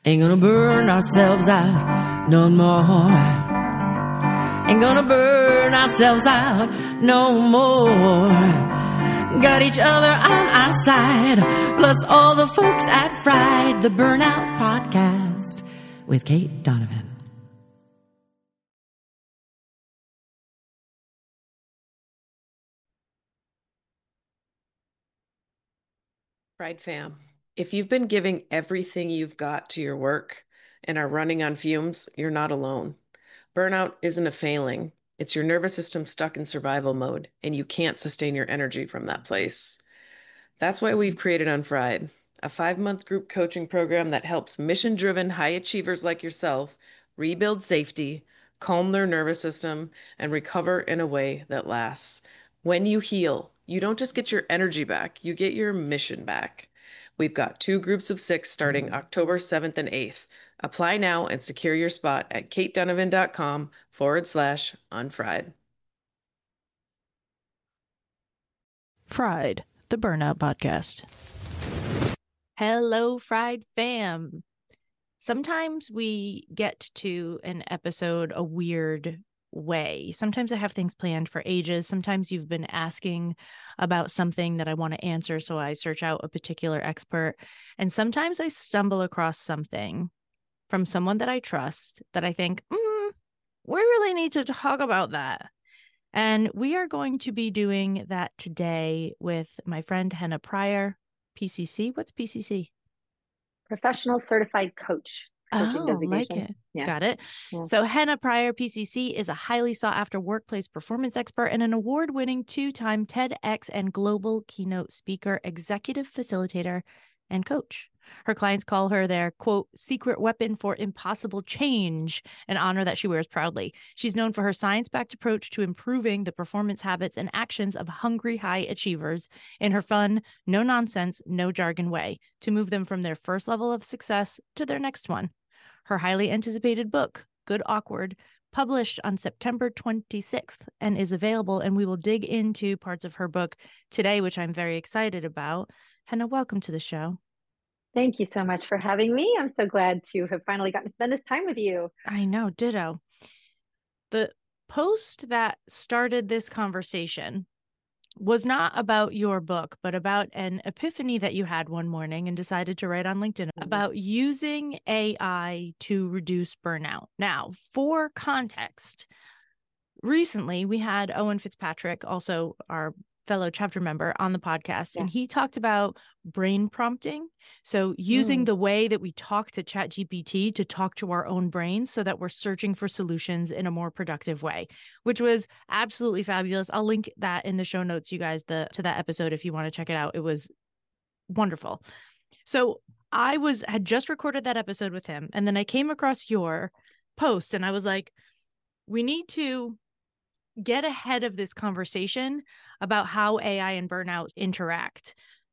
Ain't gonna burn ourselves out no more. Ain't gonna burn ourselves out no more. Got each other on our side, plus all the folks at Fried, the Burnout Podcast with Kate Donovan. Fried fam, if you've been giving everything you've got to your work and are running on fumes, you're not alone. Burnout isn't a failing. It's your nervous system stuck in survival mode, and you can't sustain your energy from that place. That's why we've created Unfried, a 5-month group coaching program that helps mission-driven high achievers like yourself rebuild safety, calm their nervous system, and recover in a way that lasts. When you heal, you don't just get your energy back, you get your mission back. We've got 2 groups of 6 starting October 7th and 8th. Apply now and secure your spot at katedonovan.com/unfried. Fried, the Burnout Podcast. Hello, Fried fam. Sometimes we get to an episode a weird way. Sometimes I have things planned for ages. Sometimes you've been asking about something that I want to answer, so I search out a particular expert. And sometimes I stumble across something from someone that I trust that I think, we really need to talk about that. And we are going to be doing that today with my friend Henna Pryor, PCC. What's PCC? Professional Certified Coach. Coaching designation. Like it. Yeah. Got it. Yeah. So Henna Pryor, PCC, is a highly sought-after workplace performance expert and an award-winning 2-time TEDx and global keynote speaker, executive facilitator, and coach. Her clients call her their, quote, secret weapon for impossible change, an honor that she wears proudly. She's known for her science-backed approach to improving the performance habits and actions of hungry high achievers in her fun, no-nonsense, no-jargon way to move them from their first level of success to their next one. Her highly anticipated book, Good Awkward, published on September 26th and is available, and we will dig into parts of her book today, which I'm very excited about. Henna, welcome to the show. Thank you so much for having me. I'm so glad to have finally gotten to spend this time with you. I know, ditto. The post that started this conversation was not about your book, but about an epiphany that you had one morning and decided to write on LinkedIn about using AI to reduce burnout. Now, for context, recently we had Owen Fitzpatrick, also our fellow chapter member, on the podcast, and he talked about brain prompting. So using the way that we talk to ChatGPT to talk to our own brains so that we're searching for solutions in a more productive way, which was absolutely fabulous. I'll link that in the show notes, you guys, to that episode if you want to check it out. It was wonderful. So I had just recorded that episode with him, and then I came across your post and I was like, we need to get ahead of this conversation about how AI and burnout interact.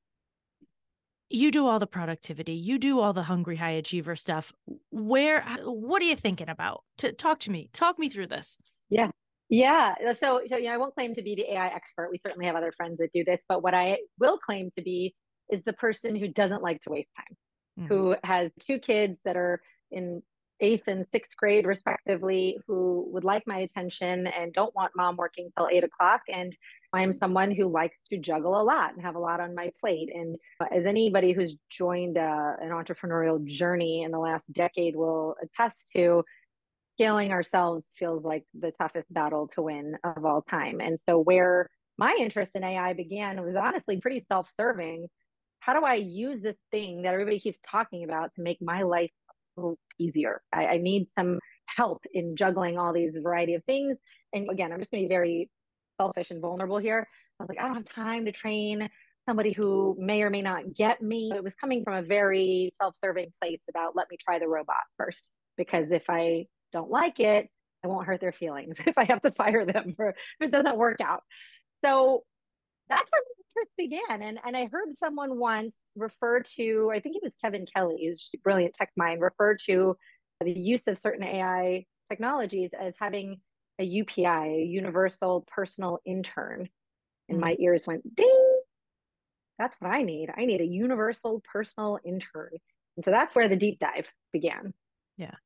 You do all the productivity, you do all the hungry high achiever stuff. What are you thinking about? Talk me through this. Yeah. So I won't claim to be the AI expert. We certainly have other friends that do this, but what I will claim to be is the person who doesn't like to waste time, who has 2 kids that are in 8th and 6th grade respectively, who would like my attention and don't want mom working till 8 o'clock. And I'm someone who likes to juggle a lot and have a lot on my plate. And as anybody who's joined an entrepreneurial journey in the last decade will attest to, scaling ourselves feels like the toughest battle to win of all time. And so where my interest in AI began was honestly pretty self-serving. How do I use this thing that everybody keeps talking about to make my life easier? I need some help in juggling all these variety of things. And again, I'm just going to be very selfish and vulnerable here. I was like, I don't have time to train somebody who may or may not get me. It was coming from a very self-serving place about, let me try the robot first, because if I don't like it, I won't hurt their feelings if I have to fire them or if it doesn't work out. So that's where the interest began. And I heard someone once refer to, I think it was Kevin Kelly, who's a brilliant tech mind, refer to the use of certain AI technologies as having a UPI, a universal personal intern. And my ears went ding. That's what I need. I need a universal personal intern. And so that's where the deep dive began. Yeah.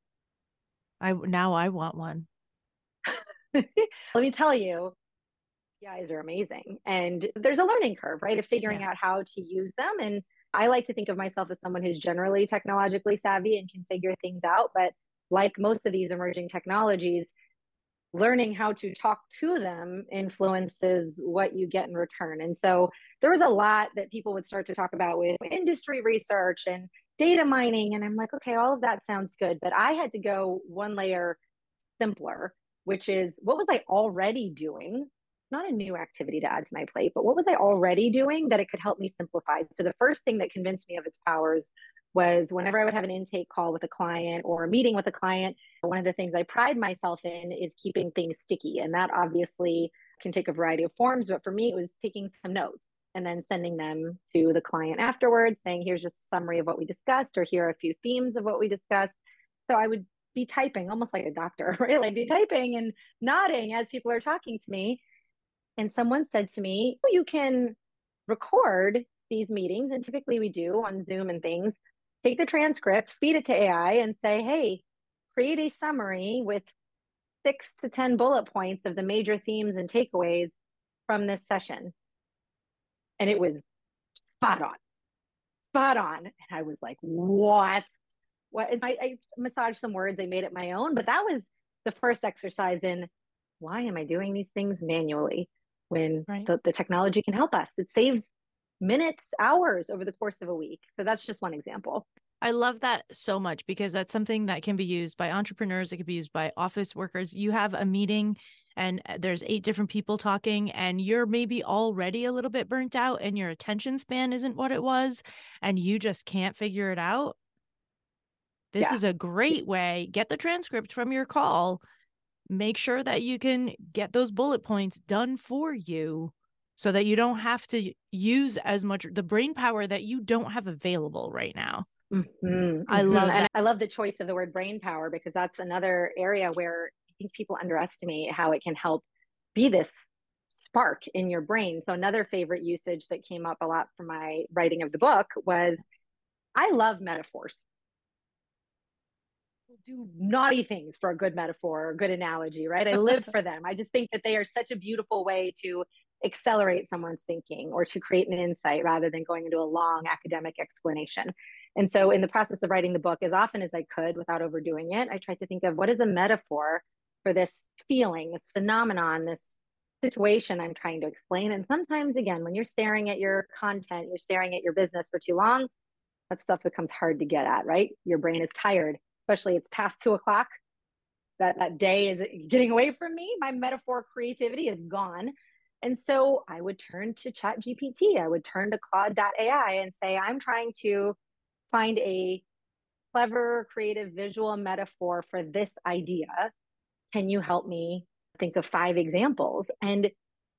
Now I want one. Let me tell you, APIs are amazing. And there's a learning curve, right, of figuring out how to use them. And I like to think of myself as someone who's generally technologically savvy and can figure things out. But like most of these emerging technologies, learning how to talk to them influences what you get in return. And so there was a lot that people would start to talk about with industry research and data mining. And I'm like, okay, all of that sounds good. But I had to go one layer simpler, which is what was I already doing? Not a new activity to add to my plate, but what was I already doing that it could help me simplify? So the first thing that convinced me of its powers was whenever I would have an intake call with a client or a meeting with a client, one of the things I pride myself in is keeping things sticky. And that obviously can take a variety of forms. But for me, it was taking some notes and then sending them to the client afterwards, saying, here's just a summary of what we discussed, or here are a few themes of what we discussed. So I would be typing almost like a doctor, right? Like be typing and nodding as people are talking to me. And someone said to me, oh, you can record these meetings. And typically we do on Zoom and things, take the transcript, feed it to AI and say, hey, create a summary with 6 to 10 bullet points of the major themes and takeaways from this session. And it was spot on, spot on. And I was like, what? I massaged some words, I made it my own, but that was the first exercise in why am I doing these things manually when the technology can help us? It saves minutes, hours over the course of a week. So that's just one example. I love that so much because that's something that can be used by entrepreneurs. It can be used by office workers. You have a meeting and there's 8 different people talking and you're maybe already a little bit burnt out and your attention span isn't what it was and you just can't figure it out. This is a great way. Get the transcript from your call. Make sure that you can get those bullet points done for you so that you don't have to use as much the brain power that you don't have available right now. Mm-hmm. I love that. And I love the choice of the word brain power because that's another area where I think people underestimate how it can help be this spark in your brain. So another favorite usage that came up a lot from my writing of the book was I love metaphors. Do naughty things for a good metaphor or good analogy, right? I live for them. I just think that they are such a beautiful way to accelerate someone's thinking or to create an insight rather than going into a long academic explanation. And so in the process of writing the book, as often as I could without overdoing it, I tried to think of what is a metaphor for this feeling, this phenomenon, this situation I'm trying to explain. And sometimes, again, when you're staring at your content, you're staring at your business for too long, that stuff becomes hard to get at, right? Your brain is tired, especially it's past 2 o'clock. That day is getting away from me. My metaphor creativity is gone. And so I would turn to ChatGPT. I would turn to Claude.ai and say, I'm trying to find a clever, creative visual metaphor for this idea. Can you help me think of 5 examples? And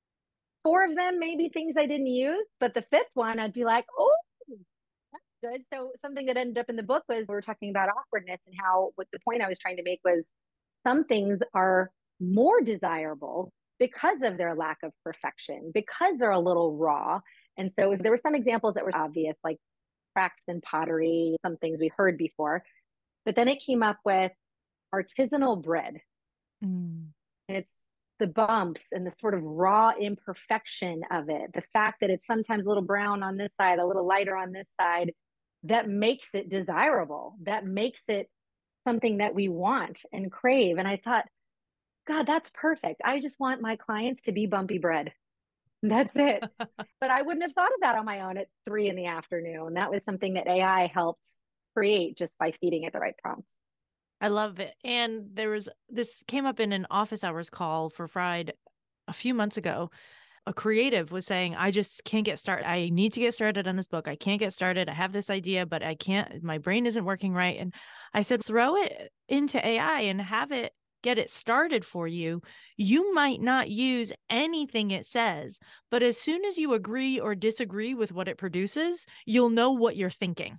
4 of them may be things I didn't use, but the 5th one, I'd be like, oh, that's good. So something that ended up in the book was we were talking about awkwardness and how what the point I was trying to make was some things are more desirable because of their lack of perfection, because they're a little raw. And so there were some examples that were obvious, like cracks in pottery, some things we heard before. But then it came up with artisanal bread. And it's the bumps and the sort of raw imperfection of it, the fact that it's sometimes a little brown on this side, a little lighter on this side, that makes it desirable, that makes it something that we want and crave. And I thought, God, that's perfect. I just want my clients to be bumpy bread. That's it. But I wouldn't have thought of that on my own at 3 p.m. That was something that AI helped create just by feeding it the right prompts. I love it. And this came up in an office hours call for Fried a few months ago. A creative was saying, I just can't get started. I need to get started on this book. I can't get started. I have this idea, but I can't, my brain isn't working right. And I said, throw it into AI and have it get it started for you. You might not use anything it says, but as soon as you agree or disagree with what it produces, you'll know what you're thinking.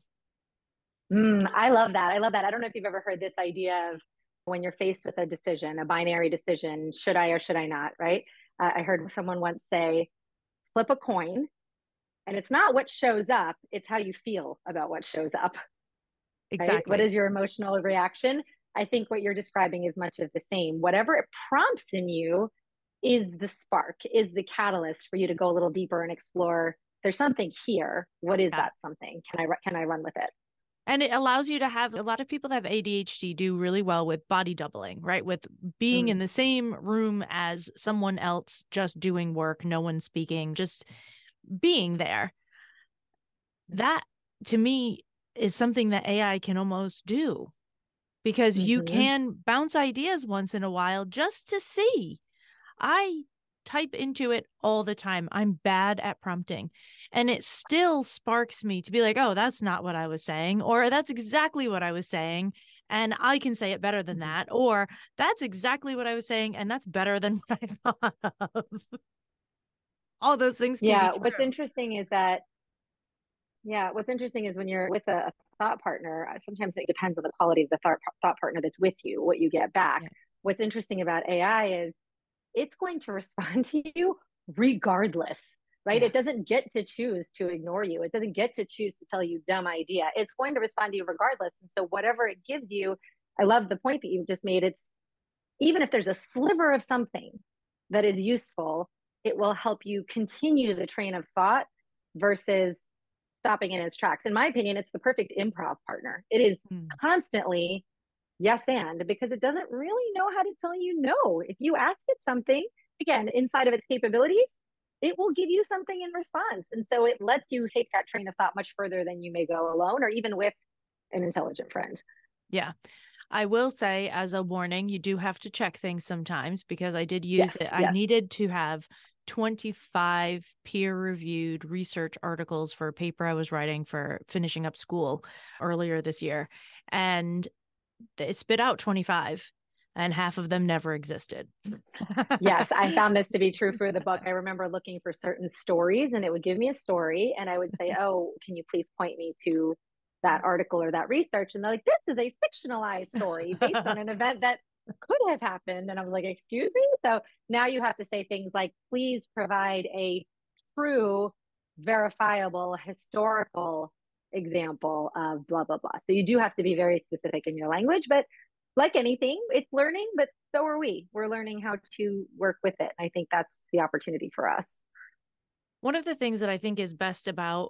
I love that. I love that. I don't know if you've ever heard this idea of when you're faced with a decision, a binary decision, should I or should I not, right? I heard someone once say, flip a coin, and it's not what shows up, it's how you feel about what shows up. Exactly. Right? What is your emotional reaction? I think what you're describing is much of the same. Whatever it prompts in you is the spark, is the catalyst for you to go a little deeper and explore. There's something here. What is that something? Can I run with it? And it allows you to have, a lot of people that have ADHD do really well with body doubling, right? With being in the same room as someone else, just doing work, no one speaking, just being there. That, to me, is something that AI can almost do, because you can bounce ideas once in a while just to see. I type into it all the time. I'm bad at prompting, and it still sparks me to be like, oh, that's not what I was saying, or that's exactly what I was saying, and I can say it better than that, or that's exactly what I was saying, and that's better than what I thought of. All those things can be true. What's interesting is that, what's interesting is when you're with a thought partner, sometimes it depends on the quality of the thought partner that's with you, what you get back. What's interesting about AI is it's going to respond to you regardless, right? It doesn't get to choose to ignore you. It doesn't get to choose to tell you dumb idea. It's going to respond to you regardless. And so whatever it gives you, I love the point that you just made. It's, even if there's a sliver of something that is useful, it will help you continue the train of thought versus stopping in its tracks. In my opinion, it's the perfect improv partner. It is constantly yes and, because it doesn't really know how to tell you no. If you ask it something, again, inside of its capabilities, it will give you something in response. And so it lets you take that train of thought much further than you may go alone, or even with an intelligent friend. Yeah. I will say, as a warning, you do have to check things sometimes, because I did use it. I needed to have 25 peer-reviewed research articles for a paper I was writing for finishing up school earlier this year. And it spit out 25, and half of them never existed. Yes, I found this to be true for the book. I remember looking for certain stories, and it would give me a story, and I would say, oh, can you please point me to that article or that research? And they're like, this is a fictionalized story based on an event that could have happened. And I was like, excuse me? So now you have to say things like, please provide a true, verifiable, historical example of blah, blah, blah. So you do have to be very specific in your language, but like anything, it's learning, but so are we. We're learning how to work with it. I think that's the opportunity for us. One of the things that I think is best about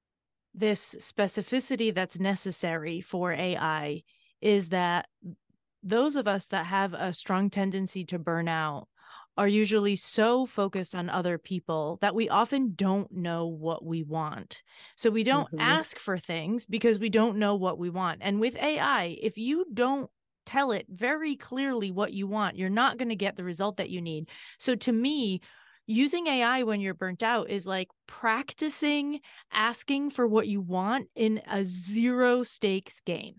this specificity that's necessary for AI is that those of us that have a strong tendency to burn out are usually so focused on other people that we often don't know what we want. So we don't ask for things because we don't know what we want. And with AI, if you don't tell it very clearly what you want, you're not going to get the result that you need. So to me, using AI when you're burnt out is like practicing asking for what you want in a zero stakes game.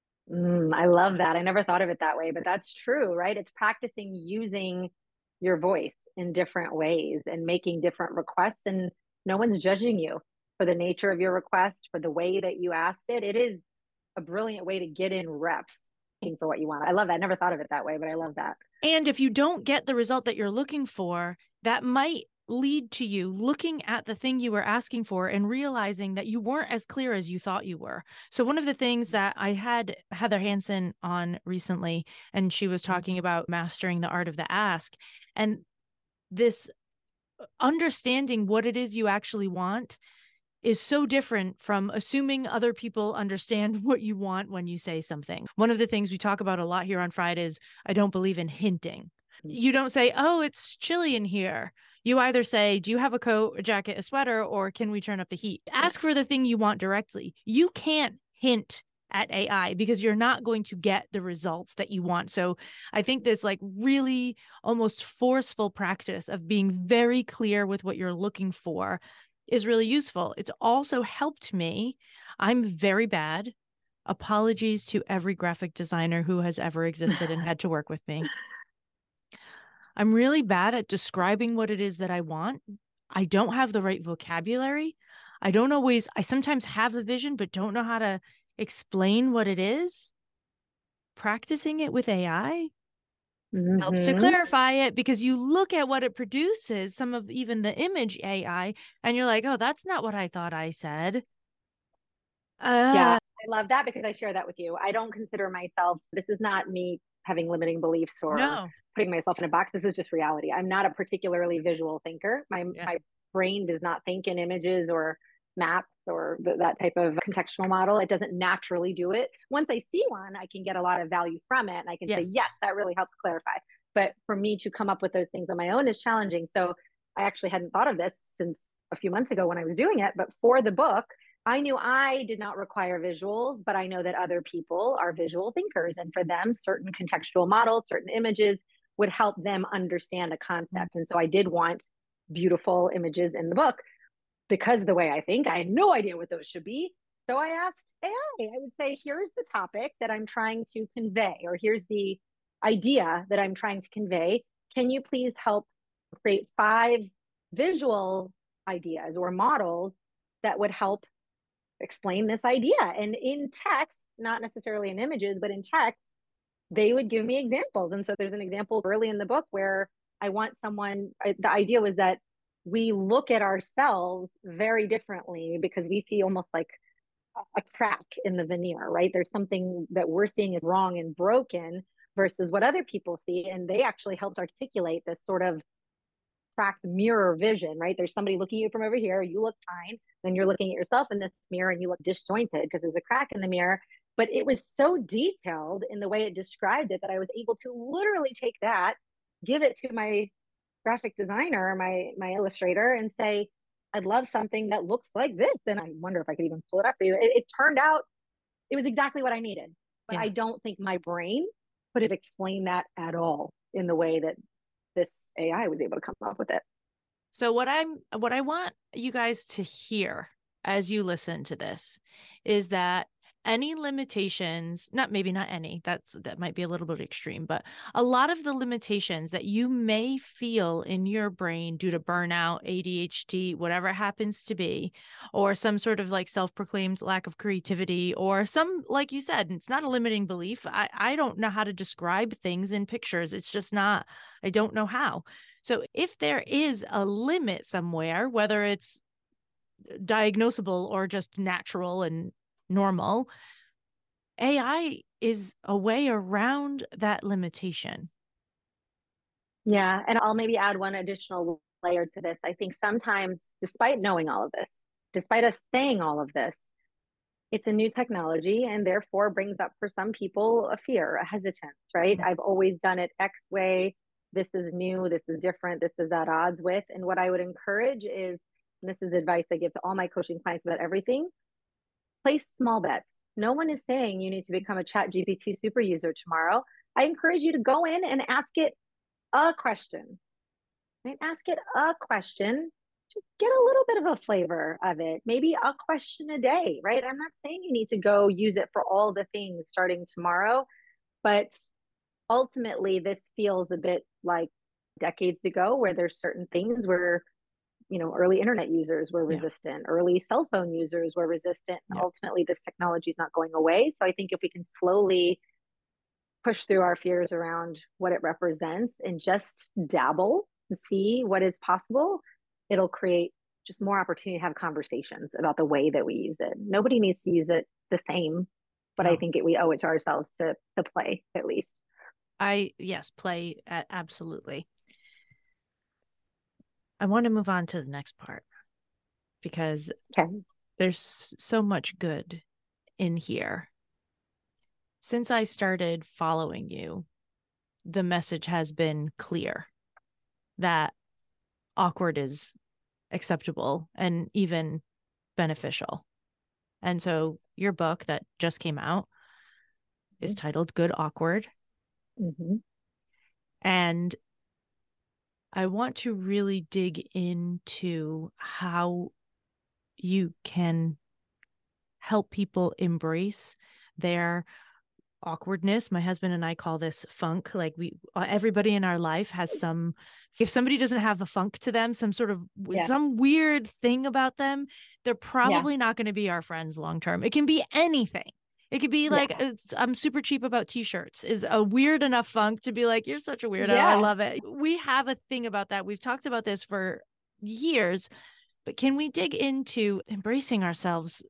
I love that. I never thought of it that way, but that's true, right? It's practicing using your voice in different ways and making different requests, and no one's judging you for the nature of your request, for the way that you asked it. It is a brilliant way to get in reps for what you want. I love that. I never thought of it that way, but I love that. And if you don't get the result that you're looking for, that might lead to you looking at the thing you were asking for and realizing that you weren't as clear as you thought you were. So one of the things that I had Heather Hansen on recently, and she was talking about mastering the art of the ask, and this understanding what it is you actually want is so different from assuming other people understand what you want when you say something. One of the things we talk about a lot here on Friday is I don't believe in hinting. You don't say, oh, it's chilly in here. You either say, do you have a coat, a jacket, a sweater, or can we turn up the heat? Ask for the thing you want directly. You can't hint at AI because you're not going to get the results that you want. So I think this like really almost forceful practice of being very clear with what you're looking for is really useful. It's also helped me. I'm very bad. Apologies to every graphic designer who has ever existed and had to work with me. I'm really bad at describing what it is that I want. I don't have the right vocabulary. I sometimes have a vision, but don't know how to explain what it is. Practicing it with AI helps to clarify it, because you look at what it produces, some of even the image AI, and you're like, oh, that's not what I thought I said. Yeah, I love that because I share that with you. I don't consider myself, this is not me having limiting beliefs or No. putting myself in a box. This is just reality. I'm not a particularly visual thinker. My brain does not think in images or maps or that type of contextual model. It doesn't naturally do it. Once I see one, I can get a lot of value from it and I can say, yes, that really helps clarify. But for me to come up with those things on my own is challenging. So I actually hadn't thought of this since a few months ago when I was doing it. But for the book, I knew I did not require visuals, but I know that other people are visual thinkers. And for them, certain contextual models, certain images would help them understand a concept. And so I did want beautiful images in the book because the way I think, I had no idea what those should be. So I asked AI, I would say, here's the topic that I'm trying to convey, or here's the idea that I'm trying to convey. Can you please help create 5 visual ideas or models that would help explain this idea? And in text, not necessarily in images, but in text, they would give me examples. And so there's an example early in the book where I want someone, the idea was that we look at ourselves very differently because we see almost like a crack in the veneer, right? There's something that we're seeing is wrong and broken versus what other people see. And they actually helped articulate this sort of cracked mirror vision, right? There's somebody looking at you from over here, you look fine, then you're looking at yourself in this mirror and you look disjointed because there's a crack in the mirror. But it was so detailed in the way it described it that I was able to literally take that, give it to my graphic designer, my illustrator, and say, I'd love something that looks like this. And I wonder if I could even pull it up for you. It turned out it was exactly what I needed. But I don't think my brain could have explained that at all in the way that this AI was able to come up with it. So what I want you guys to hear as you listen to this is that any limitations, maybe not any, that might be a little bit extreme, but a lot of the limitations that you may feel in your brain due to burnout, ADHD, whatever it happens to be, or some sort of like self-proclaimed lack of creativity, or some, like you said, it's not a limiting belief. I don't know how to describe things in pictures. It's just not, I don't know how. So if there is a limit somewhere, whether it's diagnosable or just natural and normal, AI is a way around that limitation. Yeah. And I'll maybe add one additional layer to this. I think sometimes, despite knowing all of this, despite us saying all of this, it's a new technology and therefore brings up for some people a fear, a hesitance, right? I've always done it X way. This is new. This is different. This is at odds with. And what I would encourage is, and this is advice I give to all my coaching clients about everything, place small bets. No one is saying you need to become a ChatGPT super user tomorrow. I encourage you to go in and ask it a question. Right? Ask it a question. Just get a little bit of a flavor of it. Maybe a question a day, right? I'm not saying you need to go use it for all the things starting tomorrow, but ultimately this feels a bit like decades ago where there's certain things where early internet users were resistant, early cell phone users were resistant. Ultimately, this technology is not going away. So I think if we can slowly push through our fears around what it represents and just dabble and see what is possible, it'll create just more opportunity to have conversations about the way that we use it. Nobody needs to use it the same, but I think we owe it to ourselves to play at least. Play, absolutely. I want to move on to the next part because there's so much good in here. Since I started following you, the message has been clear that awkward is acceptable and even beneficial. And so your book that just came out is titled Good Awkward. And I want to really dig into how you can help people embrace their awkwardness. My husband and I call this funk. Like everybody in our life has if somebody doesn't have a funk to them, some sort of some weird thing about them, they're probably not going to be our friends long term. It can be anything. It could be like, I'm super cheap about t-shirts is a weird enough funk to be like, you're such a weirdo. I love it. We have a thing about that. We've talked about this for years, But can we dig into embracing ourselves?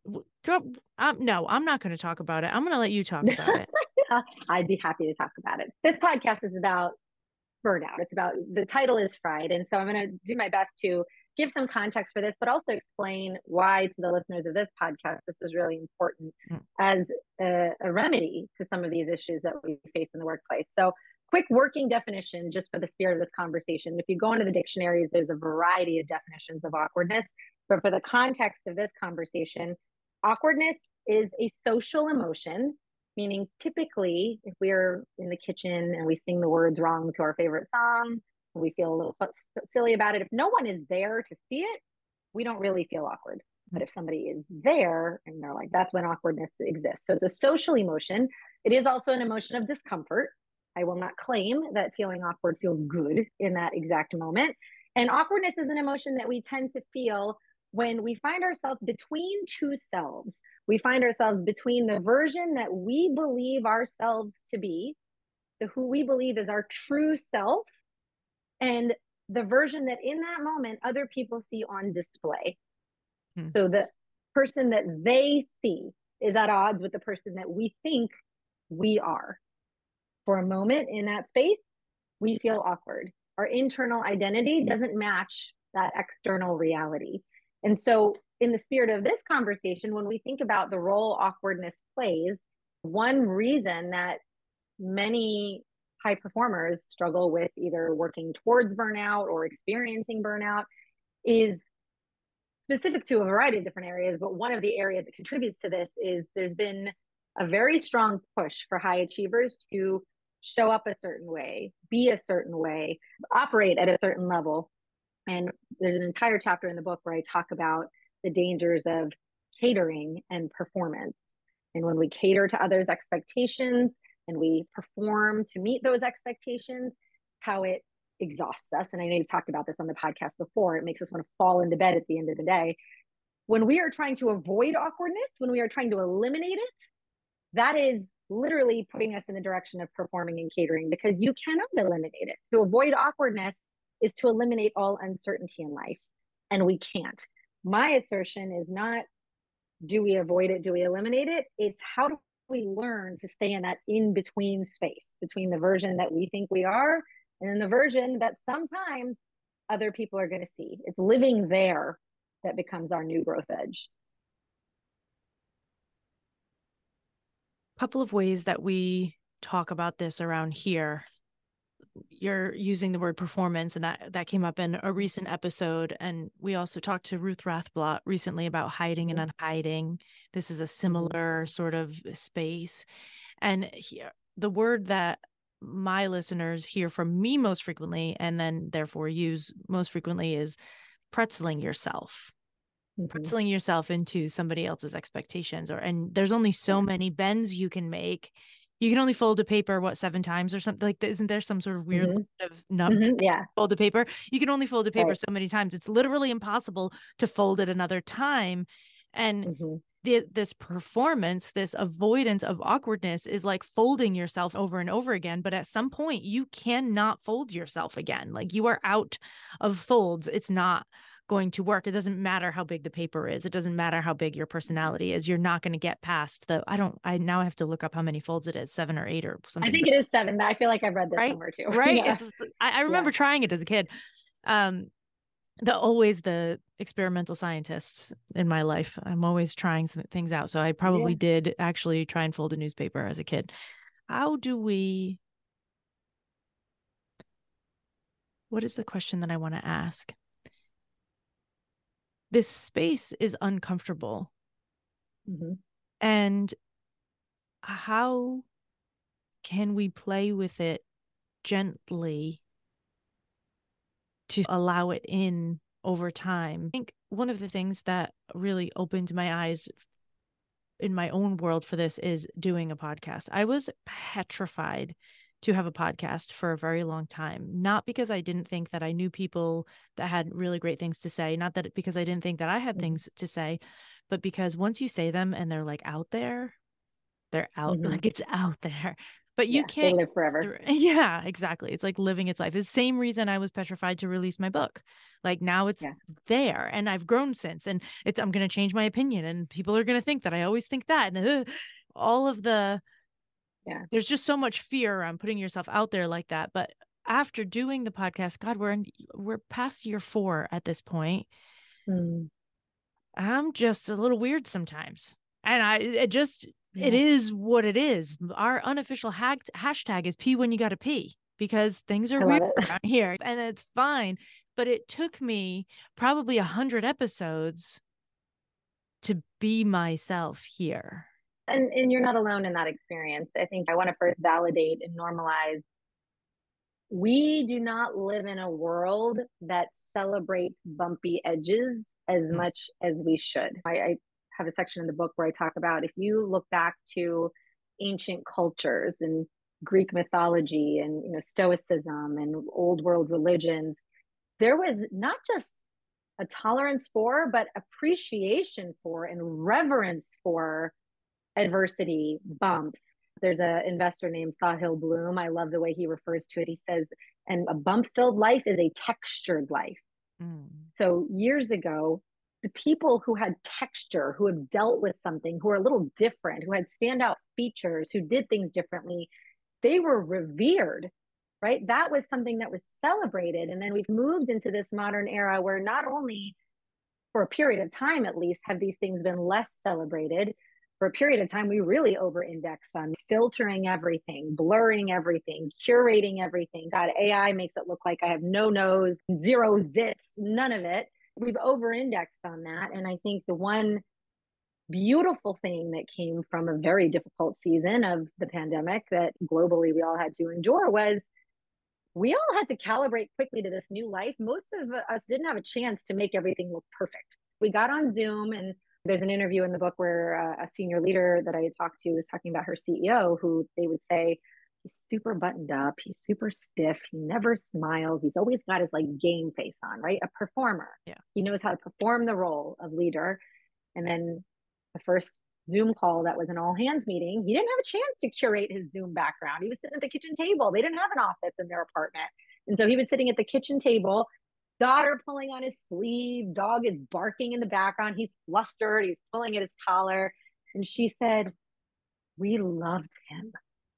No, I'm not going to talk about it. I'm going to let you talk about it. I'd be happy to talk about it. This podcast is about burnout. It's about, the title is Fried. And so I'm going to do my best to give some context for this, but also explain why to the listeners of this podcast, this is really important as a remedy to some of these issues that we face in the workplace. So quick working definition, just for the spirit of this conversation. If you go into the dictionaries, there's a variety of definitions of awkwardness, but for the context of this conversation, awkwardness is a social emotion, meaning typically if we're in the kitchen and we sing the words wrong to our favorite song, we feel a little silly about it. If no one is there to see it, we don't really feel awkward. But if somebody is there and they're like, that's when awkwardness exists. So it's a social emotion. It is also an emotion of discomfort. I will not claim that feeling awkward feels good in that exact moment. And awkwardness is an emotion that we tend to feel when we find ourselves between two selves. We find ourselves between the version that we believe ourselves to be, who we believe is our true self, and the version that in that moment other people see on display. So the person that they see is at odds with the person that we think we are. For a moment in that space, we feel awkward. Our internal identity doesn't match that external reality. And so in the spirit of this conversation, when we think about the role awkwardness plays, one reason that many high performers struggle with either working towards burnout or experiencing burnout is specific to a variety of different areas. But one of the areas that contributes to this is there's been a very strong push for high achievers to show up a certain way, be a certain way, operate at a certain level. And there's an entire chapter in the book where I talk about the dangers of catering and performance. And when we cater to others' expectations and we perform to meet those expectations, how it exhausts us. And I know you've talked about this on the podcast before. It makes us want to fall into bed at the end of the day. When we are trying to avoid awkwardness, when we are trying to eliminate it, that is literally putting us in the direction of performing and catering, because you cannot eliminate it. To avoid awkwardness is to eliminate all uncertainty in life, and we can't. My assertion is not, do we avoid it? Do we eliminate it? It's how do we learn to stay in that in-between space between the version that we think we are and then the version that sometimes other people are going to see. It's living there that becomes our new growth edge. A couple of ways that we talk about this around here. You're using the word performance, and that came up in a recent episode. And we also talked to Ruth Rathblot recently about hiding and unhiding. This is a similar sort of space. And here, the word that my listeners hear from me most frequently, and then therefore use most frequently, is pretzeling yourself. Pretzeling yourself into somebody else's expectations. And there's only so many bends you can make. You can only fold a paper, 7 times or something like that? Isn't there some sort of weird fold a paper? You can only fold a paper so many times. It's literally impossible to fold it another time. And this performance, this avoidance of awkwardness is like folding yourself over and over again. But at some point you cannot fold yourself again. Like, you are out of folds. It's not going to work. It doesn't matter how big the paper is. It doesn't matter how big your personality is. You're not going to get past I now have to look up how many folds it is, 7 or 8 or something. I think it is 7. I feel like I've read this somewhere too. Right. Yeah. I remember trying it as a kid. The experimental scientists in my life. I'm always trying some things out. So I probably did actually try and fold a newspaper as a kid. What is the question that I want to ask? This space is uncomfortable. And how can we play with it gently to allow it in over time? I think one of the things that really opened my eyes in my own world for this is doing a podcast. I was petrified to have a podcast for a very long time, not because I didn't think that I knew people that had really great things to say, not that because I didn't think that I had things to say, but because once you say them and they're like out there, they're out, like it's out there. But you can't live forever. Yeah, exactly. It's like living its life. It's the same reason I was petrified to release my book. Like now it's there, and I've grown since, and I'm going to change my opinion, and people are going to think that I always think that, and all of the there's just so much fear around putting yourself out there like that. But after doing the podcast, God, we're past year 4 at this point. I'm just a little weird sometimes, and it is what it is. Our unofficial hashtag is pee when you gotta pee, because things are weird around here, and it's fine. But it took me probably 100 episodes to be myself here. And you're not alone in that experience. I think I want to first validate and normalize. We do not live in a world that celebrates bumpy edges as much as we should. I have a section in the book where I talk about, if you look back to ancient cultures and Greek mythology and Stoicism and old world religions, there was not just a tolerance for, but appreciation for and reverence for adversity, bumps. There's an investor named Sahil Bloom. I love the way he refers to it. He says, and a bump-filled life is a textured life. So years ago, the people who had texture, who have dealt with something, who are a little different, who had standout features, who did things differently, they were revered, right? That was something that was celebrated. And then we've moved into this modern era where not only for a period of time, at least, have these things been less celebrated. For a period of time, we really over-indexed on filtering everything, blurring everything, curating everything. God, AI makes it look like I have no nose, 0 zits, none of it. We've over-indexed on that. And I think the one beautiful thing that came from a very difficult season of the pandemic that globally we all had to endure was we all had to calibrate quickly to this new life. Most of us didn't have a chance to make everything look perfect. We got on Zoom, and there's an interview in the book where a senior leader that I had talked to was talking about her CEO, who they would say, he's super buttoned up, he's super stiff, he never smiles, he's always got his like game face on, right? A performer. He knows how to perform the role of leader. And then the first Zoom call that was an all hands meeting, he didn't have a chance to curate his Zoom background. He was sitting at the kitchen table. They didn't have an office in their apartment. And so he was sitting at the kitchen table, daughter pulling on his sleeve, dog is barking in the background. He's flustered, he's pulling at his collar. And she said, we loved him.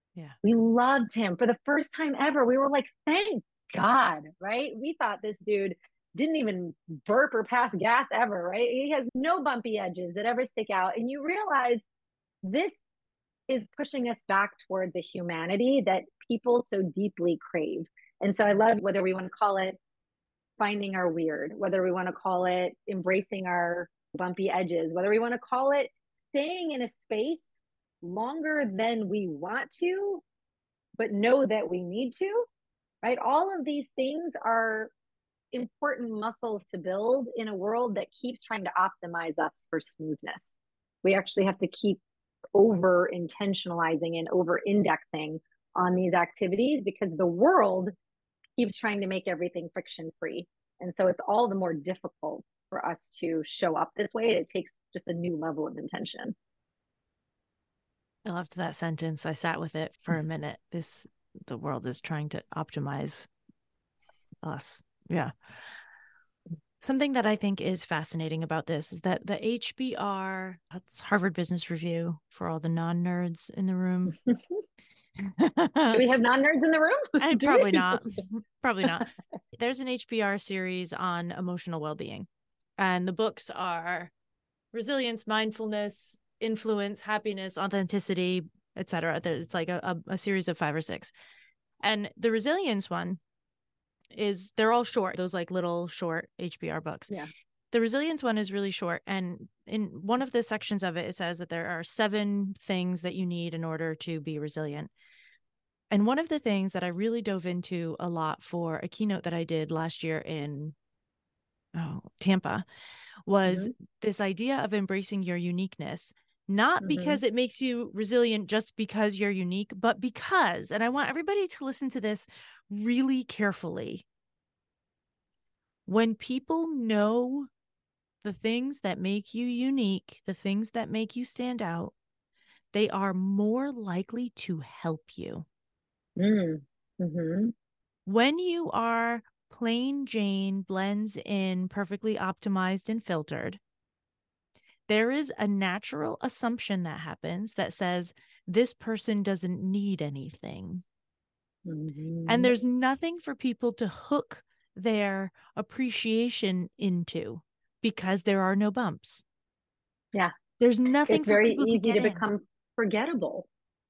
We loved him for the first time ever. We were like, thank God, right? We thought this dude didn't even burp or pass gas ever, right? He has no bumpy edges that ever stick out. And you realize this is pushing us back towards a humanity that people so deeply crave. And so I love, whether we want to call it finding our weird, whether we want to call it embracing our bumpy edges, whether we want to call it staying in a space longer than we want to, but know that we need to, right? All of these things are important muscles to build in a world that keeps trying to optimize us for smoothness. We actually have to keep over intentionalizing and over indexing on these activities because the world keeps trying to make everything friction free. And so it's all the more difficult for us to show up this way. It takes just a new level of intention. I loved that sentence. I sat with it for a minute. The world is trying to optimize us. Yeah. Something that I think is fascinating about this is that the HBR, that's Harvard Business Review for all the non-nerds in the room. Do we have non-nerds in the room? Probably not. Probably not. There's an HBR series on emotional well-being. And the books are Resilience, Mindfulness, Influence, Happiness, Authenticity, etc. It's like a series of 5 or 6. And the Resilience one they're all short, those like little short HBR books. Yeah. The Resilience one is really short. And in one of the sections of it says that there are 7 things that you need in order to be resilient. And one of the things that I really dove into a lot for a keynote that I did last year in Tampa was this idea of embracing your uniqueness, not because it makes you resilient just because you're unique, but because, and I want everybody to listen to this really carefully. When people know the things that make you unique, the things that make you stand out, they are more likely to help you. Mm-hmm. When you are plain Jane, blends in, perfectly optimized and filtered, there is a natural assumption that happens that says this person doesn't need anything. Mm-hmm. And there's nothing for people to hook their appreciation into because there are no bumps. Yeah. There's nothing It's for very people to easy get to in. become forgettable.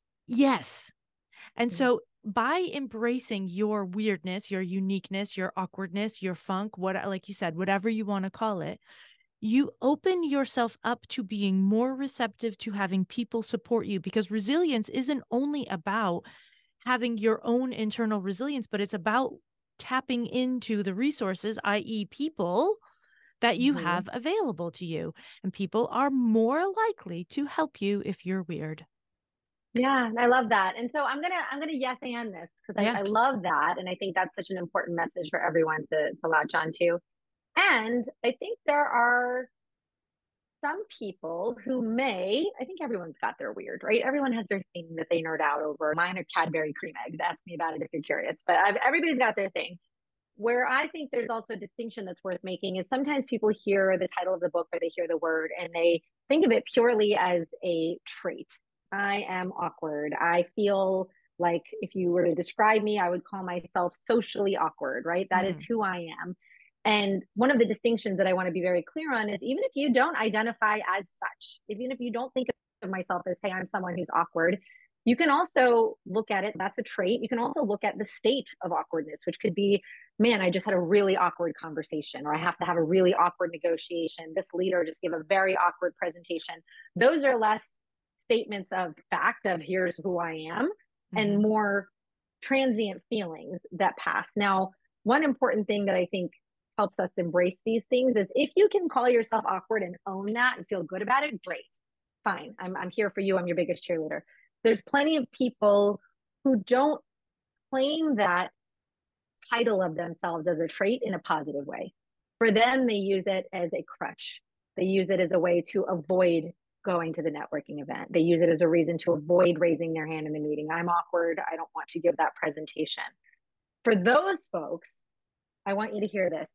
Yes. And Yeah. so by embracing your weirdness, your uniqueness, your awkwardness, your funk, what, like you said, whatever you want to call it, you open yourself up to being more receptive to having people support you, because resilience isn't only about having your own internal resilience, but it's about tapping into the resources, i.e. people, that you Mm-hmm. have available to you. And people are more likely to help you if you're weird. Yeah, I love that. And so I'm gonna yes and this, because Yeah. I love that. And I think that's such an important message for everyone to latch on to. And I think there are some people who I think everyone's got their weird, right? Everyone has their thing that they nerd out over. Mine are Cadbury cream eggs. Ask me about it if you're curious. But everybody's got their thing. Where I think there's also a distinction that's worth making is sometimes people hear the title of the book or they hear the word and they think of it purely as a trait. I am awkward. I feel like if you were to describe me, I would call myself socially awkward, right? That is who I am. And one of the distinctions that I want to be very clear on is even if you don't identify as such, even if you don't think of myself as, hey, I'm someone who's awkward, you can also look at it, that's a trait. You can also look at the state of awkwardness, which could be, man, I just had a really awkward conversation, or I have to have a really awkward negotiation. This leader just gave a very awkward presentation. Those are less statements of fact of here's who I am, and more transient feelings that pass. Now, one important thing that I think helps us embrace these things is if you can call yourself awkward and own that and feel good about it, great. Fine. I'm here for you. I'm your biggest cheerleader. There's plenty of people who don't claim that title of themselves as a trait in a positive way. For them, they use it as a crutch. They use it as a way to avoid going to the networking event. They use it as a reason to avoid raising their hand in the meeting. I'm awkward. I don't want to give that presentation. For those folks, I want you to hear this.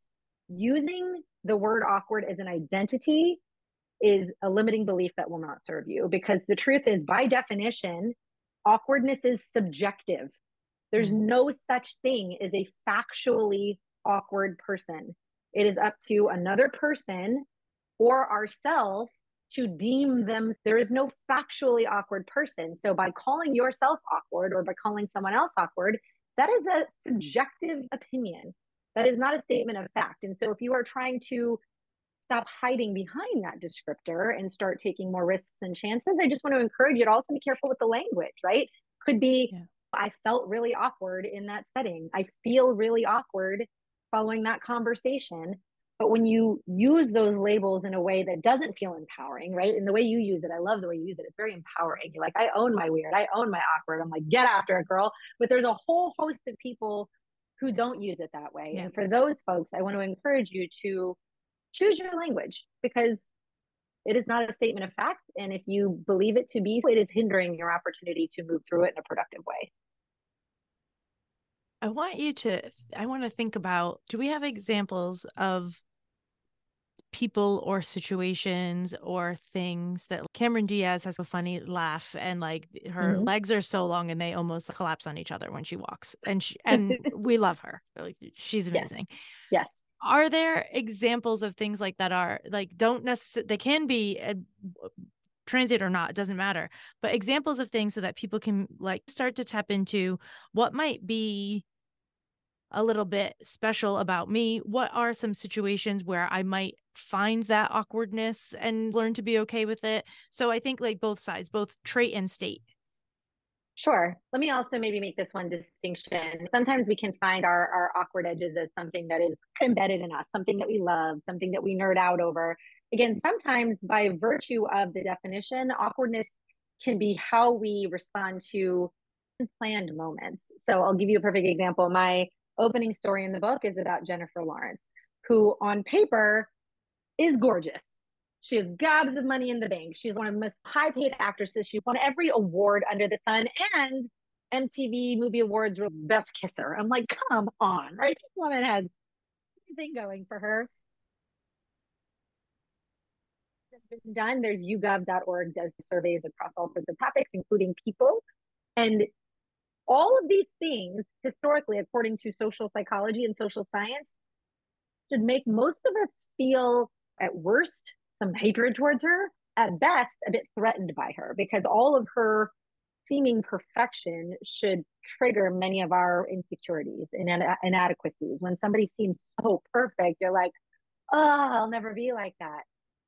Using the word awkward as an identity is a limiting belief that will not serve you, because the truth is, by definition, awkwardness is subjective. There's no such thing as a factually awkward person. It is up to another person or ourselves to deem them. There is no factually awkward person. So by calling yourself awkward or by calling someone else awkward, that is a subjective opinion. That is not a statement of fact. And so if you are trying to stop hiding behind that descriptor and start taking more risks and chances, I just want to encourage you to also be careful with the language, right? Could be, I felt really awkward in that setting. I feel really awkward following that conversation. But when you use those labels in a way that doesn't feel empowering, right? And the way you use it, I love the way you use it. It's very empowering. You're like, I own my weird. I own my awkward. I'm like, get after it, girl. But there's a whole host of people who don't use it that way. And for those folks, I want to encourage you to choose your language, because it is not a statement of fact. And if you believe it to be, it is hindering your opportunity to move through it in a productive way. I want to think about, do we have examples of people or situations or things that Cameron Diaz has a funny laugh, and like her legs are so long and they almost collapse on each other when she walks, and we love her. Like, she's amazing. Yes. Are there examples of things like that are like, don't necessarily, they can be transient or not, it doesn't matter, but examples of things so that people can like start to tap into what might be a little bit special about me? What are some situations where I might find that awkwardness and learn to be okay with it? So I think like both sides, both trait and state. Sure. Let me also maybe make this one distinction. Sometimes we can find our awkward edges as something that is embedded in us, something that we love, something that we nerd out over. Again, sometimes by virtue of the definition, awkwardness can be how we respond to unplanned moments. So I'll give you a perfect example. My opening story in the book is about Jennifer Lawrence, who on paper is gorgeous. She has gobs of money in the bank. She's one of the most high paid actresses. She's won every award under the sun, and MTV Movie Awards were best kisser. I'm like, come on, right? This woman has everything going for her. It's been done. There's YouGov.org does surveys across all sorts of topics, including people. And all of these things, historically, according to social psychology and social science, should make most of us feel, at worst, some hatred towards her, at best, a bit threatened by her, because all of her seeming perfection should trigger many of our insecurities and inadequacies. When somebody seems so perfect, you're like, oh, I'll never be like that.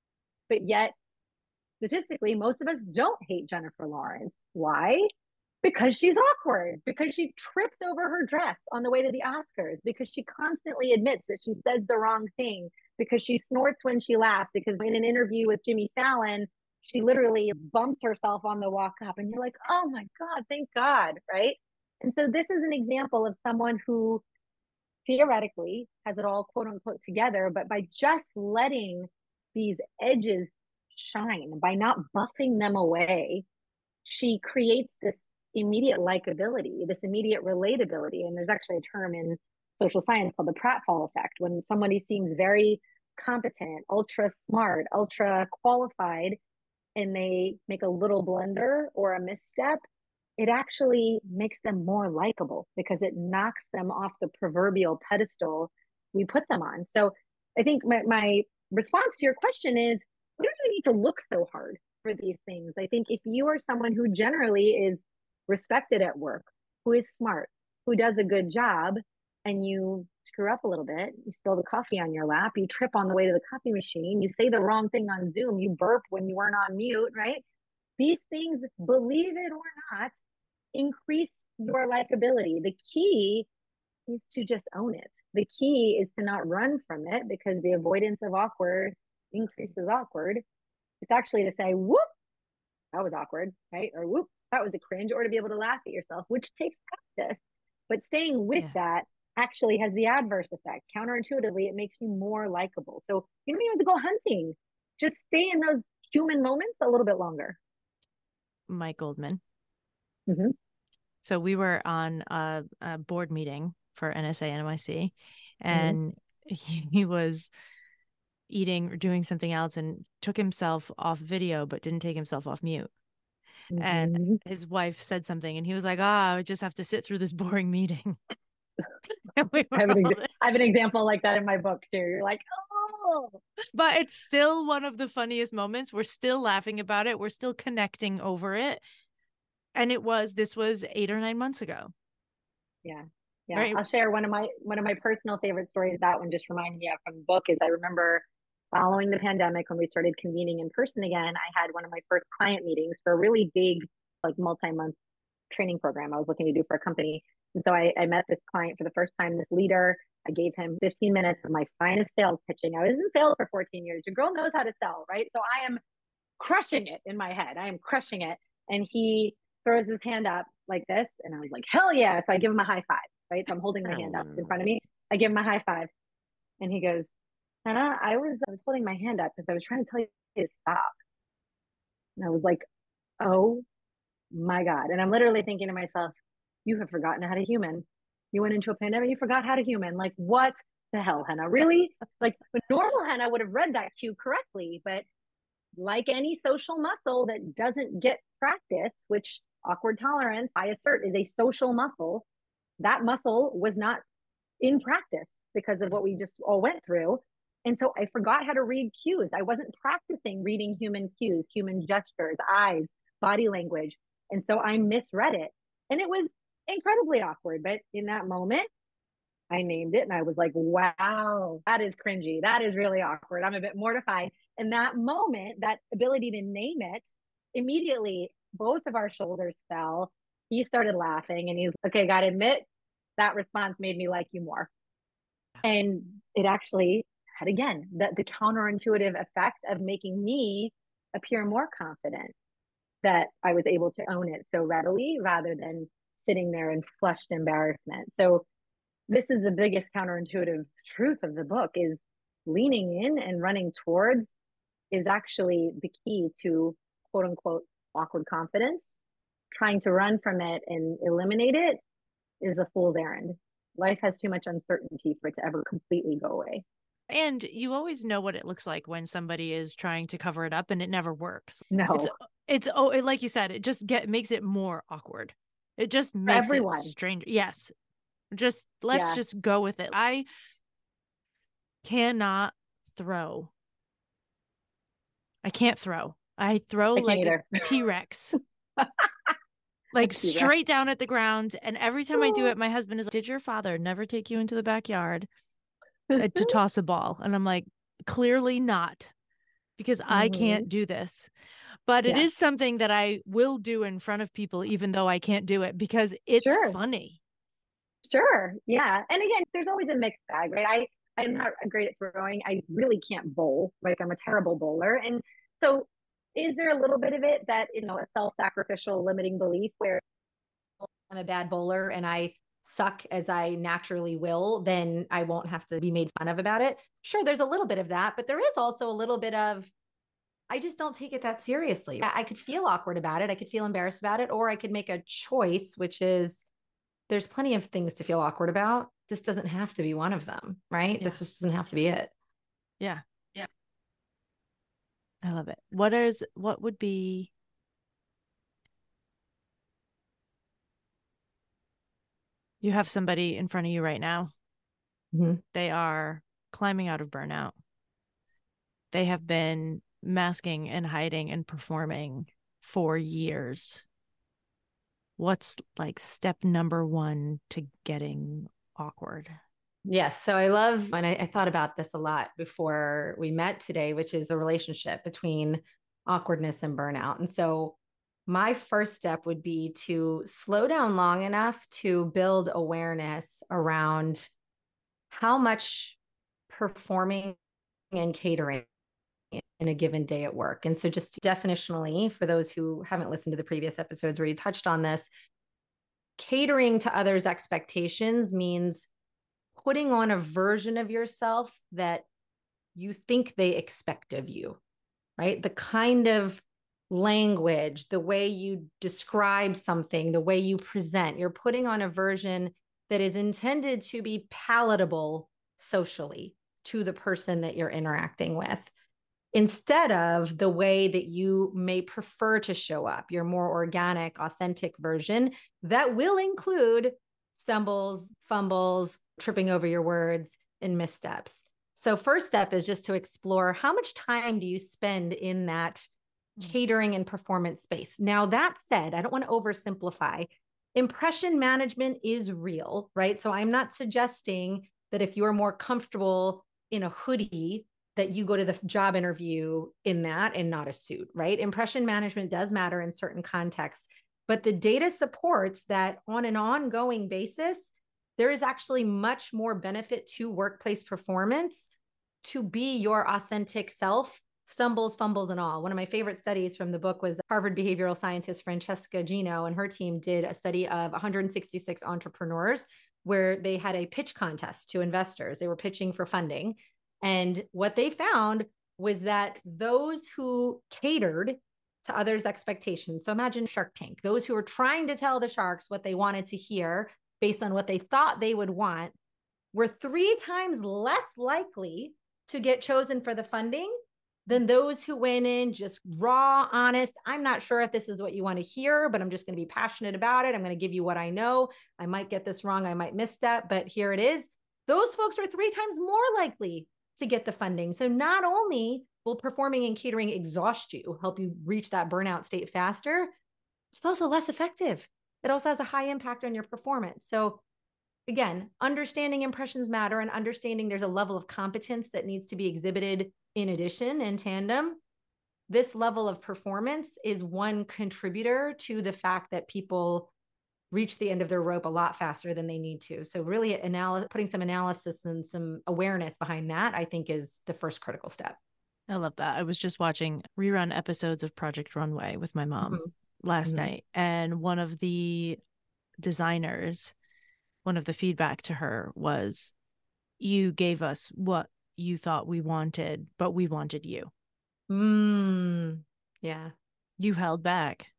But yet, statistically, most of us don't hate Jennifer Lawrence. Why? Because she's awkward, because she trips over her dress on the way to the Oscars, because she constantly admits that she says the wrong thing, because she snorts when she laughs, because in an interview with Jimmy Fallon, she literally bumps herself on the walk up, and you're like, oh my God, thank God, right? And so this is an example of someone who theoretically has it all quote unquote together, but by just letting these edges shine, by not buffing them away, she creates this immediate likability, this immediate relatability. And there's actually a term in social science called the pratfall effect. When somebody seems very competent, ultra smart, ultra qualified, and they make a little blunder or a misstep, it actually makes them more likable because it knocks them off the proverbial pedestal we put them on. So I think my response to your question is, we don't really need to look so hard for these things. I think if you are someone who generally is respected at work, who is smart, who does a good job, and you screw up a little bit, you spill the coffee on your lap, you trip on the way to the coffee machine, you say the wrong thing on Zoom, you burp when you weren't on mute, right? These things, believe it or not, increase your likability. The key is to just own it. The key is to not run from it, because the avoidance of awkward increases awkward. It's actually to say, whoop, that was awkward, right? Or whoop, that was a cringe, or to be able to laugh at yourself, which takes practice. But staying with that actually has the adverse effect. Counterintuitively, it makes you more likable. So you don't even have to go hunting. Just stay in those human moments a little bit longer. Mike Goldman. Mm-hmm. So we were on a board meeting for NSA NYC, and he was eating or doing something else and took himself off video, but didn't take himself off mute. And his wife said something, and he was like, I just have to sit through this boring meeting. I have an example like that in my book too. You're like, oh, but it's still one of the funniest moments. We're still laughing about it. We're still connecting over it. And this was 8 or 9 months ago. Yeah. Right? I'll share one of my personal favorite stories. That one just reminded me of from the book is I remember following the pandemic, when we started convening in person again, I had one of my first client meetings for a really big, like multi-month training program I was looking to do for a company. And so I met this client for the first time, this leader. I gave him 15 minutes of my finest sales pitching. I was in sales for 14 years. Your girl knows how to sell, right? So I am crushing it in my head. I am crushing it. And he throws his hand up like this. And I was like, hell yeah. So I give him a high five, right? So I'm holding my hand up in front of me. I give him a high five. And he goes, Hannah, I was holding my hand up because I was trying to tell you to stop. And I was like, oh my God. And I'm literally thinking to myself, you have forgotten how to human. You went into a pandemic, you forgot how to human. Like, what the hell, Hannah? Really? Like, the normal Hannah would have read that cue correctly. But like any social muscle that doesn't get practice, which awkward tolerance, I assert, is a social muscle, that muscle was not in practice because of what we just all went through. And so I forgot how to read cues. I wasn't practicing reading human cues, human gestures, eyes, body language. And so I misread it. And it was incredibly awkward. But in that moment, I named it and I was like, wow, that is cringy. That is really awkward. I'm a bit mortified. And that moment, that ability to name it, immediately both of our shoulders fell. He started laughing and he's okay, gotta admit, that response made me like you more. And it actually had, again, the counterintuitive effect of making me appear more confident that I was able to own it so readily rather than sitting there in flushed embarrassment. So this is the biggest counterintuitive truth of the book, is leaning in and running towards is actually the key to quote unquote awkward confidence. Trying to run from it and eliminate it is a fool's errand. Life has too much uncertainty for it to ever completely go away. And you always know what it looks like when somebody is trying to cover it up and it never works. No. Like you said, it just makes it more awkward. It just For makes everyone. it strange. Yes. Let's just go with it. I cannot throw. I can't throw. I throw like a T-Rex. Like straight down at the ground. And every time I do it, my husband is like, did your father never take you into the backyard to toss a ball? And I'm like, clearly not, because I can't do this. But it is something that I will do in front of people, even though I can't do it, because it's funny. Sure. Yeah. And again, there's always a mixed bag, right? I'm not great at throwing. I really can't bowl. Like I'm a terrible bowler. And so is there a little bit of it that, a self-sacrificial limiting belief where I'm a bad bowler and I suck as I naturally will, then I won't have to be made fun of about it? Sure, there's a little bit of that, but there is also a little bit of, I just don't take it that seriously. I could feel awkward about it. I could feel embarrassed about it, or I could make a choice, which is there's plenty of things to feel awkward about. This doesn't have to be one of them, right? Yeah. This just doesn't have to be it. Yeah. Yeah. I love it. What would be, you have somebody in front of you right now. Mm-hmm. They are climbing out of burnout. They have been masking and hiding and performing for years. What's like step number 1 to getting awkward? Yes. So I love, and I thought about this a lot before we met today, which is the relationship between awkwardness and burnout. And so my first step would be to slow down long enough to build awareness around how much performing and catering in a given day at work. And so just definitionally, for those who haven't listened to the previous episodes where you touched on this, catering to others' expectations means putting on a version of yourself that you think they expect of you, right? The kind of language, the way you describe something, the way you present, you're putting on a version that is intended to be palatable socially to the person that you're interacting with, instead of the way that you may prefer to show up, your more organic, authentic version that will include stumbles, fumbles, tripping over your words, and missteps. So first step is just to explore how much time do you spend in that catering and performance space. Now, that said, I don't want to oversimplify. Impression management is real, right? So I'm not suggesting that if you're more comfortable in a hoodie, that you go to the job interview in that and not a suit, right? Impression management does matter in certain contexts, but the data supports that on an ongoing basis, there is actually much more benefit to workplace performance to be your authentic self, stumbles, fumbles, and all. One of my favorite studies from the book was Harvard behavioral scientist Francesca Gino and her team did a study of 166 entrepreneurs where they had a pitch contest to investors. They were pitching for funding. And what they found was that those who catered to others' expectations, so imagine Shark Tank, those who were trying to tell the sharks what they wanted to hear based on what they thought they would want, were 3 times less likely to get chosen for the funding than those who went in just raw, honest. I'm not sure if this is what you want to hear, but I'm just going to be passionate about it. I'm going to give you what I know. I might get this wrong. I might misstep, but here it is. Those folks were 3 times more likely to get the funding. So not only will performing and catering exhaust you, help you reach that burnout state faster, it's also less effective. It also has a high impact on your performance. So again, understanding impressions matter and understanding there's a level of competence that needs to be exhibited in addition, in tandem. This level of performance is one contributor to the fact that people reach the end of their rope a lot faster than they need to. So really putting some analysis and some awareness behind that, I think, is the first critical step. I love that. I was just watching rerun episodes of Project Runway with my mom last night. And one of the designers, one of the feedback to her was, you gave us what you thought we wanted, but we wanted you. Yeah. You held back.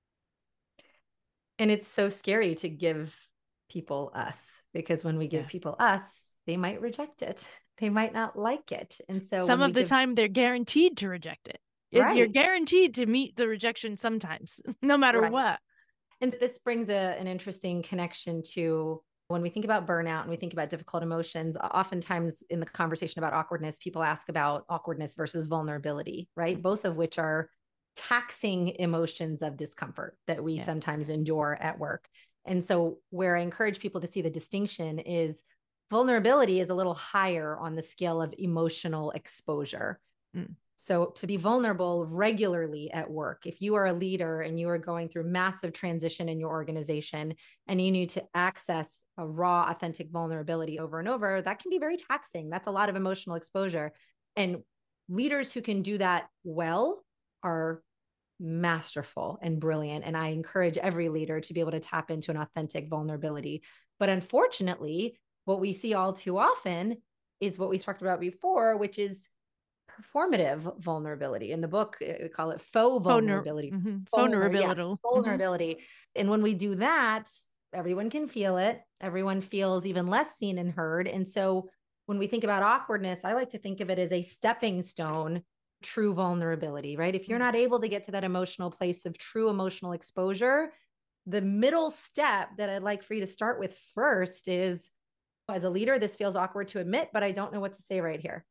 And it's so scary to give people us, because when we give people us, they might reject it. They might not like it. And so some of the time they're guaranteed to reject it. Right. You're guaranteed to meet the rejection sometimes, no matter what. And this brings an interesting connection to when we think about burnout and we think about difficult emotions. Oftentimes in the conversation about awkwardness, people ask about awkwardness versus vulnerability, right? Both of which are taxing emotions of discomfort that we sometimes endure at work. And so where I encourage people to see the distinction is vulnerability is a little higher on the scale of emotional exposure. So to be vulnerable regularly at work, if you are a leader and you are going through massive transition in your organization and you need to access a raw, authentic vulnerability over and over, that can be very taxing. That's a lot of emotional exposure. And leaders who can do that well are masterful and brilliant. And I encourage every leader to be able to tap into an authentic vulnerability. But unfortunately, what we see all too often is what we talked about before, which is performative vulnerability. In the book, we call it faux vulnerability. Vulnerability. And when we do that, everyone can feel it. Everyone feels even less seen and heard. And so when we think about awkwardness, I like to think of it as a stepping stone, true vulnerability, right? If you're not able to get to that emotional place of true emotional exposure, the middle step that I'd like for you to start with first is, as a leader, this feels awkward to admit, but I don't know what to say right here.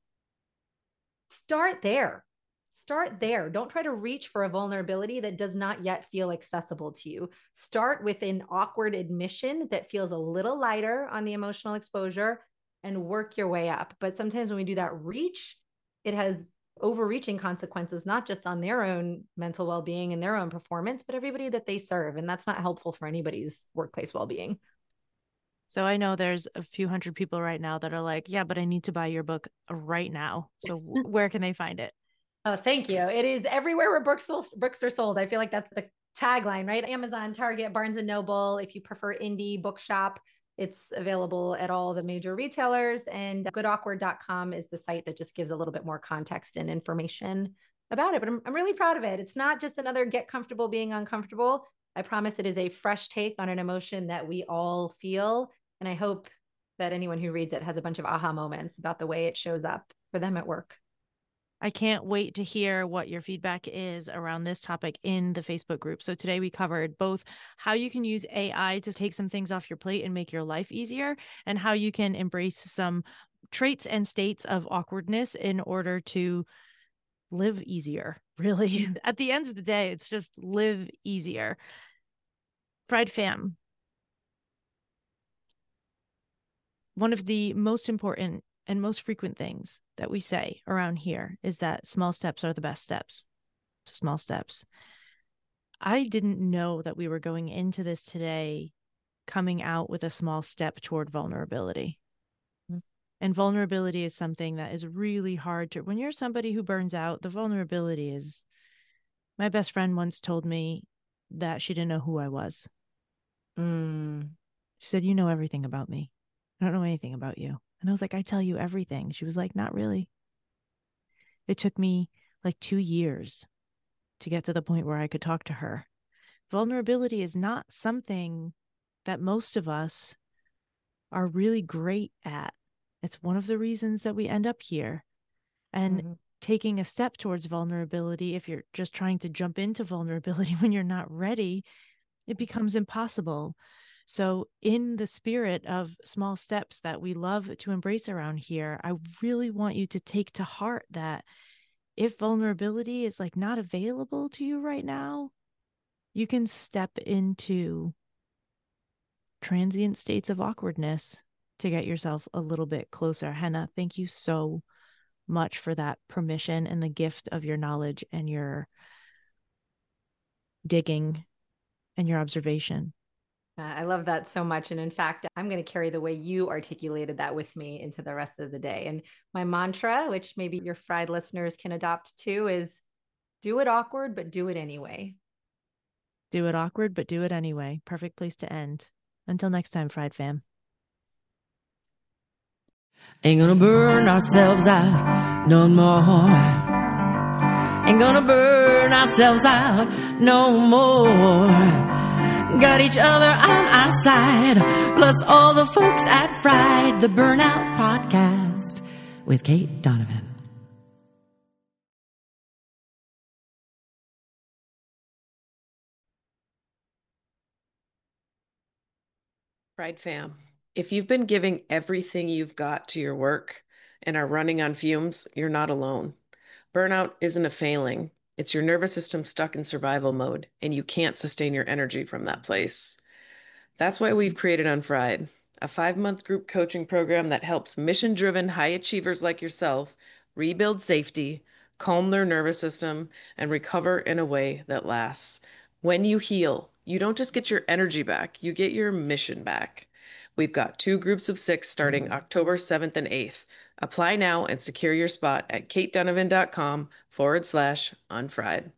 Start there. Start there. Don't try to reach for a vulnerability that does not yet feel accessible to you. Start with an awkward admission that feels a little lighter on the emotional exposure and work your way up. But sometimes when we do that reach, it has overreaching consequences, not just on their own mental well-being and their own performance, but everybody that they serve. And that's not helpful for anybody's workplace well-being. So I know there's a few hundred people right now that are like, yeah, but I need to buy your book right now. So where can they find it? Oh, thank you. It is everywhere where books are sold. I feel like that's the tagline, right? Amazon, Target, Barnes & Noble. If you prefer indie bookshop, it's available at all the major retailers. And goodawkward.com is the site that just gives a little bit more context and information about it. But I'm really proud of it. It's not just another get comfortable being uncomfortable. I promise it is a fresh take on an emotion that we all feel. And I hope that anyone who reads it has a bunch of aha moments about the way it shows up for them at work. I can't wait to hear what your feedback is around this topic in the Facebook group. So today we covered both how you can use AI to take some things off your plate and make your life easier, and how you can embrace some traits and states of awkwardness in order to live easier. Really, at the end of the day, it's just live easier. Fried Fam. One of the most important and most frequent things that we say around here is that small steps are the best steps. Small steps. I didn't know that we were going into this today coming out with a small step toward vulnerability. And vulnerability is something that is really hard to, when you're somebody who burns out, the vulnerability is, my best friend once told me that she didn't know who I was. She said, you know everything about me. I don't know anything about you. And I was like, I tell you everything. She was like, not really. It took me like 2 years to get to the point where I could talk to her. Vulnerability is not something that most of us are really great at. It's one of the reasons that we end up here. And taking a step towards vulnerability, if you're just trying to jump into vulnerability when you're not ready, it becomes impossible. So in the spirit of small steps that we love to embrace around here, I really want you to take to heart that if vulnerability is like not available to you right now, you can step into transient states of awkwardness to get yourself a little bit closer. Henna, thank you so much for that permission and the gift of your knowledge and your digging and your observation. I love that so much. And in fact, I'm going to carry the way you articulated that with me into the rest of the day. And my mantra, which maybe your fried listeners can adopt too, is do it awkward, but do it anyway. Do it awkward, but do it anyway. Perfect place to end. Until next time, Fried Fam. Ain't gonna burn ourselves out no more. Ain't gonna burn ourselves out no more. Got each other on our side, plus all the folks at Fried, the Burnout Podcast with Kate Donovan. Fried fam, if you've been giving everything you've got to your work and are running on fumes, you're not alone. Burnout isn't a failing. It's your nervous system stuck in survival mode, and you can't sustain your energy from that place. That's why we've created Unfried, a 5-month group coaching program that helps mission-driven high achievers like yourself rebuild safety, calm their nervous system, and recover in a way that lasts. When you heal, you don't just get your energy back, you get your mission back. We've got 2 groups of 6 starting October 7th and 8th. Apply now and secure your spot at katedonovan.com/unfried.